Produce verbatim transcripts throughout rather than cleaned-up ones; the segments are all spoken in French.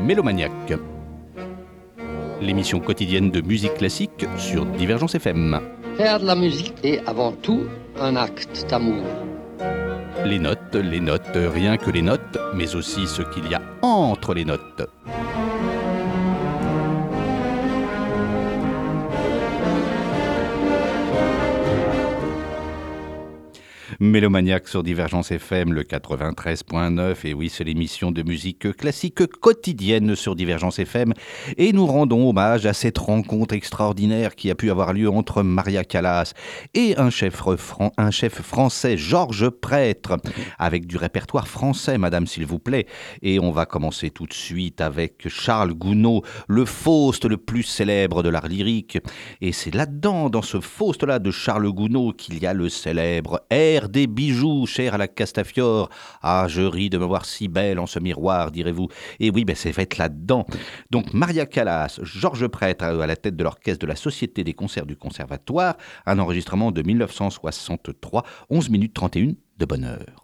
Mélomaniac, l'émission quotidienne de musique classique sur Divergence F M. Faire de la musique est avant tout un acte d'amour. Les notes, les notes, rien que les notes, mais aussi ce qu'il y a entre les notes. Mélomaniac sur Divergence F M, le quatre-vingt-treize point neuf. Et oui, c'est l'émission de musique classique quotidienne sur Divergence F M. Et nous rendons hommage à cette rencontre extraordinaire qui a pu avoir lieu entre Maria Callas et un chef, fran- un chef français, Georges Prêtre, avec du répertoire français, madame, s'il vous plaît. Et on va commencer tout de suite avec Charles Gounod, le Faust le plus célèbre de l'art lyrique. Et c'est là-dedans, dans ce Faust-là de Charles Gounod, qu'il y a le célèbre air des bijoux, cher à la Castafiore. Ah, je ris de me voir si belle en ce miroir, direz-vous. Et oui, ben c'est fait là-dedans. Donc, Maria Callas, Georges Prêtre à la tête de l'orchestre de la Société des concerts du Conservatoire, un enregistrement de mille neuf cent soixante-trois, onze minutes trente et une de bonheur.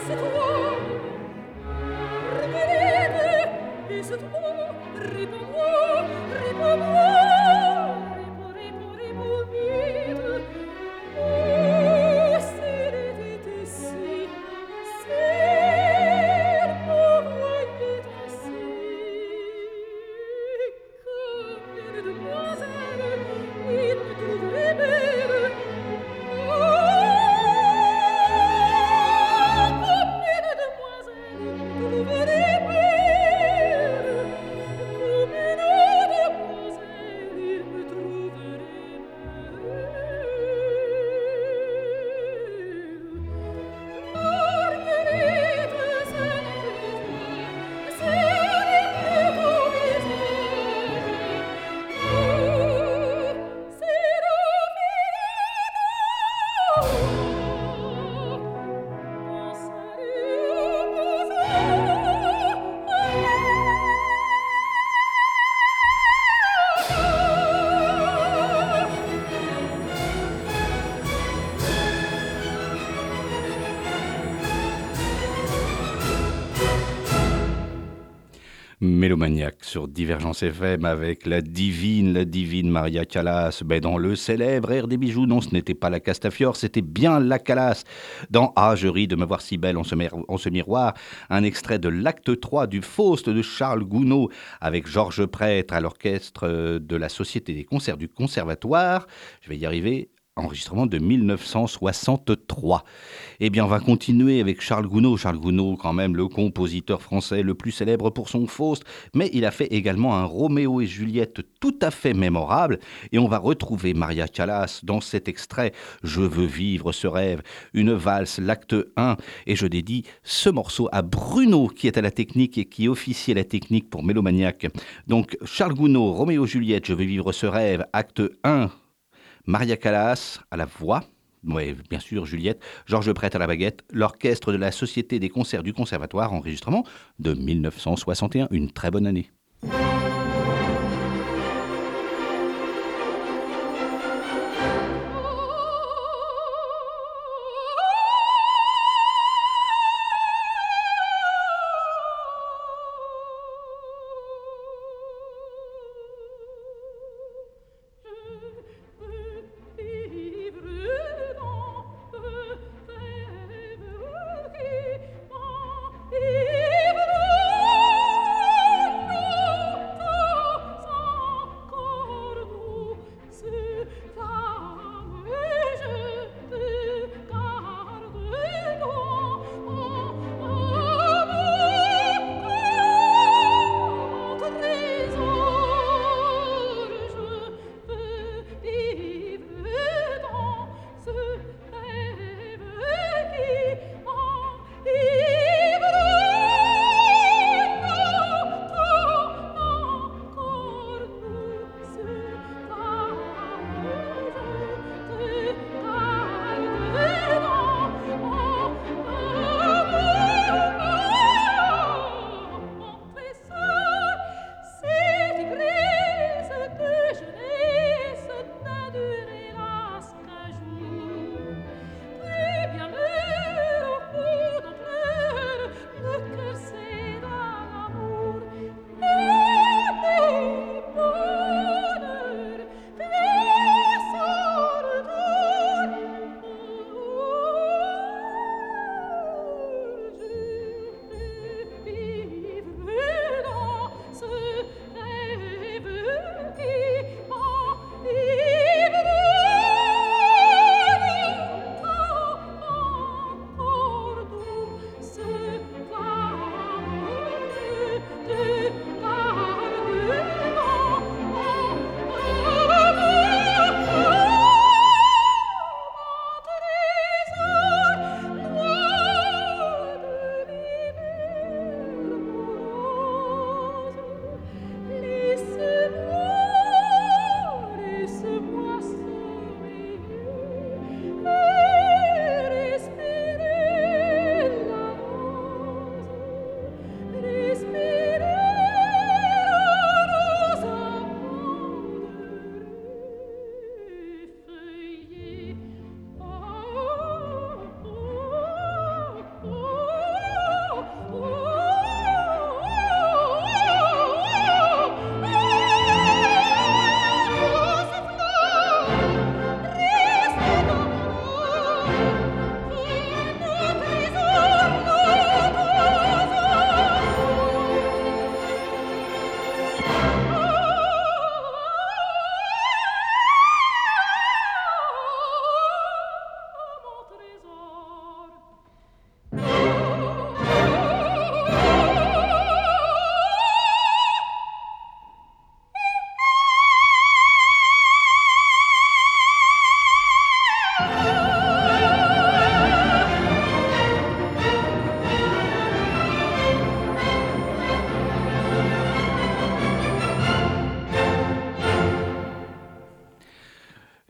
Mélomaniaque sur Divergence F M avec la divine, la divine Maria Callas. Ben dans le célèbre air des bijoux, non, ce n'était pas la Castafiore, c'était bien la Callas. Dans Ah, je ris de me voir si belle en ce, en ce miroir, un extrait de l'acte trois du Faust de Charles Gounod avec Georges Prêtre à l'orchestre de la Société des concerts du Conservatoire. Je vais y arriver. Enregistrement de mille neuf cent soixante-trois. Eh bien, on va continuer avec Charles Gounod. Charles Gounod, quand même, le compositeur français le plus célèbre pour son Faust, mais il a fait également un Roméo et Juliette tout à fait mémorable. Et on va retrouver Maria Callas dans cet extrait « Je veux vivre ce rêve », une valse, l'acte un. Et je dédie ce morceau à Bruno, qui est à la technique et qui officie à la technique pour Mélomaniaque. Donc, Charles Gounod, Roméo et Juliette, « Je veux vivre ce rêve », acte un. Maria Callas à la voix, oui, bien sûr Juliette, Georges Prêtre à la baguette, l'orchestre de la Société des concerts du Conservatoire, enregistrement de mille neuf cent soixante et un, une très bonne année.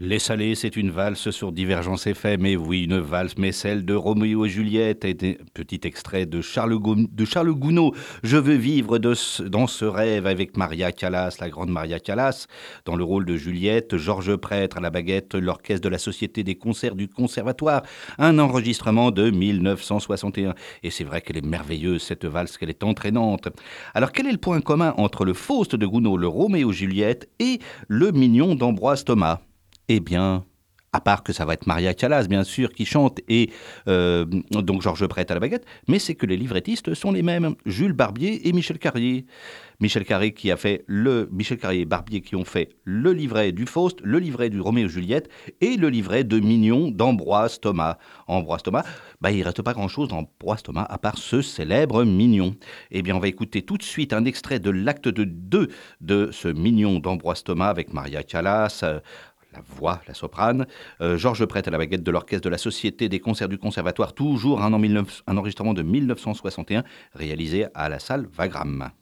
Les Salés, c'est une valse sur Divergence F M. Et oui, une valse, mais celle de Roméo et Juliette. Et des petit extrait de Charles, Gou- de Charles Gounod. Je veux vivre de ce- dans ce rêve avec Maria Callas, la grande Maria Callas, dans le rôle de Juliette. Georges Prêtre à la baguette, l'orchestre de la Société des concerts du Conservatoire. Un enregistrement de mille neuf cent soixante et un. Et c'est vrai qu'elle est merveilleuse, cette valse, qu'elle est entraînante. Alors, quel est le point commun entre le Faust de Gounod, le Roméo et Juliette et le Mignon d'Ambroise Thomas? Eh bien, à part que ça va être Maria Callas, bien sûr, qui chante, et euh, donc Georges Prêtre à la baguette, mais c'est que les livrettistes sont les mêmes, Jules Barbier et Michel Carrier. Michel Carrier qui a fait le Michel Carrier et Barbier qui ont fait le livret du Faust, le livret du Roméo et Juliette et le livret de Mignon d'Ambroise Thomas. Ambroise Thomas, bah, il ne reste pas grand-chose d'Ambroise Thomas à part ce célèbre Mignon. Eh bien, on va écouter tout de suite un extrait de l'acte de deux de ce Mignon d'Ambroise Thomas avec Maria Callas, euh, la voix, la soprane, euh, Georges Prêtre à la baguette de l'orchestre de la Société des concerts du Conservatoire, toujours un, en mille neuf un enregistrement de mille neuf cent soixante et un, réalisé à la salle Wagram.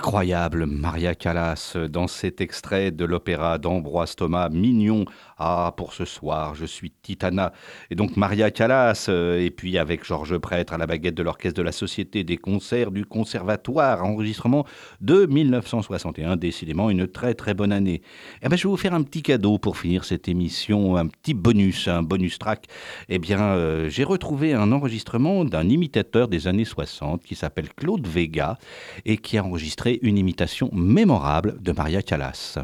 Incroyable, Maria Callas, dans cet extrait de l'opéra d'Ambroise Thomas, Mignon. Ah, pour ce soir, je suis Titana. Et donc Maria Callas, euh, et puis avec Georges Prêtre à la baguette de l'orchestre de la Société des concerts du Conservatoire, enregistrement de mille neuf cent soixante et un, décidément une très très bonne année. Eh ben, je vais vous faire un petit cadeau pour finir cette émission, un petit bonus, un bonus track. Eh bien, euh, j'ai retrouvé un enregistrement d'un imitateur des années soixante qui s'appelle Claude Vega et qui a enregistré une imitation mémorable de Maria Callas.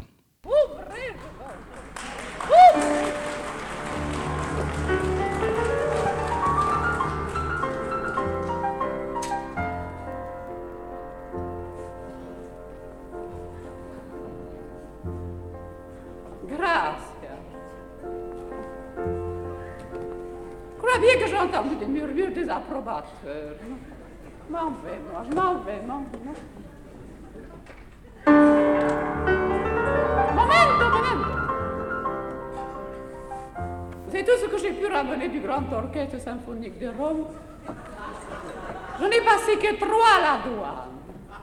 Bien que j'ai entendu des murmures désapprobateurs. Je m'en vais, moi, je m'en vais, m'en vais. Momento, momento. C'est tout ce que j'ai pu ramener du Grand Orchestre Symphonique de Rome. Je n'ai passé que trois à la douane.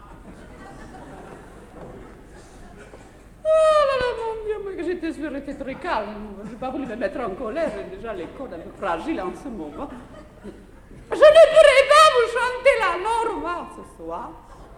Oh là là, mon Dieu, moi, j'étais sûre, j'étais très calme. Je n'ai pas voulu me mettre en colère, j'ai déjà les cordes un peu fragiles en ce moment. Je ne pourrais pas vous chanter la Norma ce soir.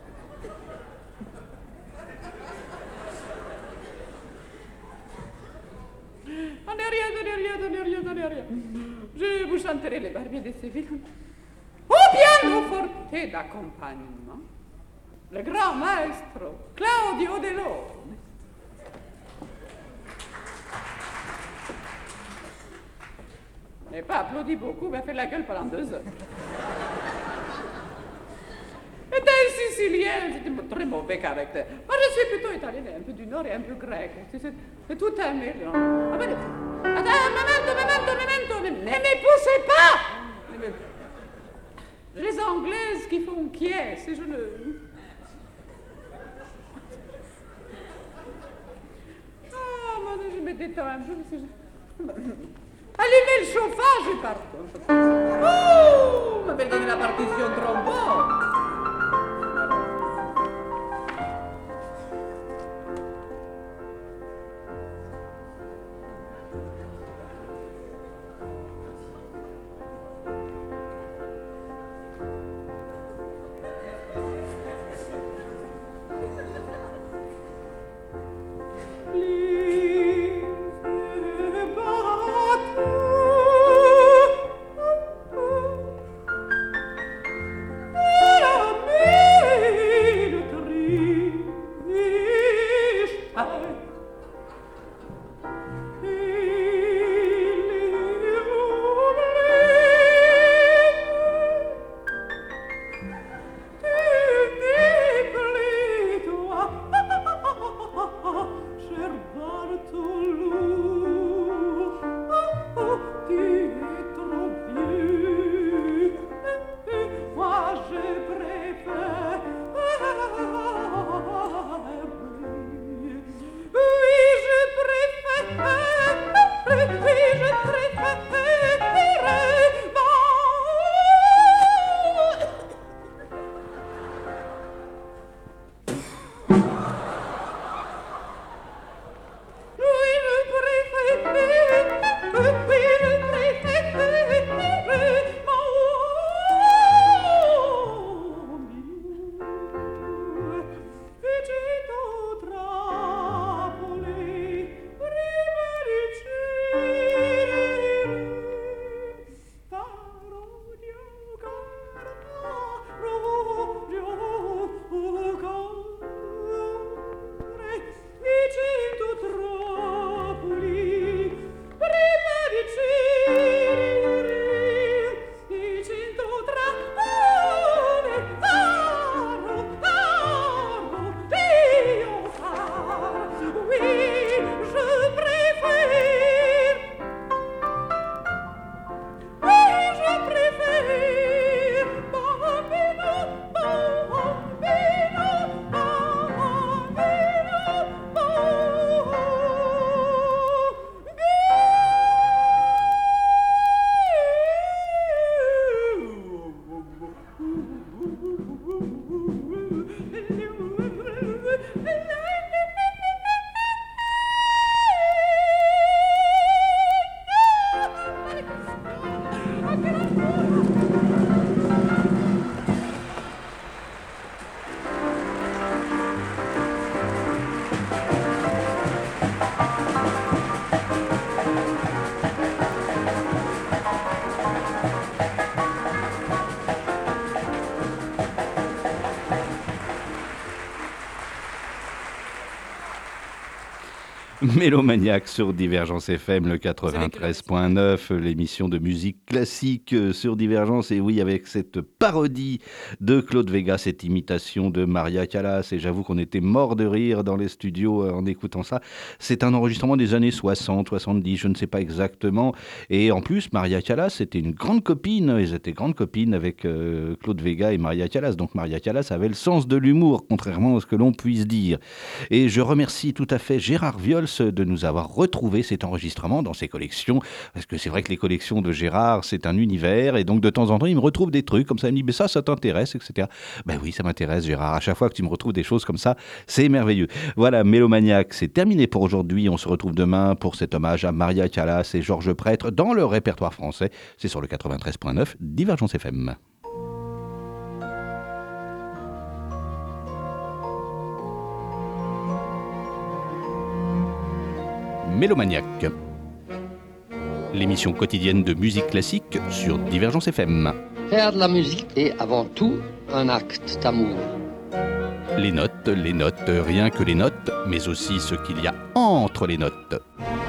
On n'est rien, on n'est rien, on n'est rien, on n'est rien. Je vous chanterai les Barbiers de Séville. Au pianoforte d'accompagnement, le grand maestro Claudio Delone. Je n'ai pas applaudi beaucoup, mais a fait la gueule pendant deux heures. C'était un Sicilien, c'était un très mauvais caractère. Moi, je suis plutôt italienne, un peu du Nord et un peu grec. C'est, c'est, c'est tout un mélange. Ah, ben, attends, memento, memento, memento, ne m'époussez pas! Les Anglaises qui font qui est, si je ne... Ah, mon Dieu, je me détends un peu, parce que je... Allumez le chauffage, pardon. Oh, m'avait donné la partition trombone. La Mélomaniac sur Divergence F M, le quatre-vingt-treize point neuf, l'émission de musique classique sur Divergence. Et oui, avec cette parodie de Claude Vega, cette imitation de Maria Callas. Et j'avoue qu'on était mort de rire dans les studios en écoutant ça. C'est un enregistrement des années soixante, soixante-dix, je ne sais pas exactement. Et en plus, Maria Callas, c'était une grande copine. Ils étaient grandes copines avec euh, Claude Vega et Maria Callas. Donc Maria Callas avait le sens de l'humour, contrairement à ce que l'on puisse dire. Et je remercie tout à fait Gérard Viols de nous avoir retrouvé cet enregistrement dans ses collections, parce que c'est vrai que les collections de Gérard, c'est un univers, et donc de temps en temps, il me retrouve des trucs comme ça, il me dit, mais ça, ça t'intéresse, et cetera. Ben oui, ça m'intéresse, Gérard. À chaque fois que tu me retrouves des choses comme ça, c'est merveilleux. Voilà, Mélomaniac, c'est terminé pour aujourd'hui. On se retrouve demain pour cet hommage à Maria Callas et Georges Prêtre dans le répertoire français. C'est sur le quatre-vingt-treize point neuf, Divergence F M. Mélomaniac, l'émission quotidienne de musique classique sur Divergence F M. Faire de la musique est avant tout un acte d'amour. Les notes, les notes, rien que les notes, mais aussi ce qu'il y a entre les notes.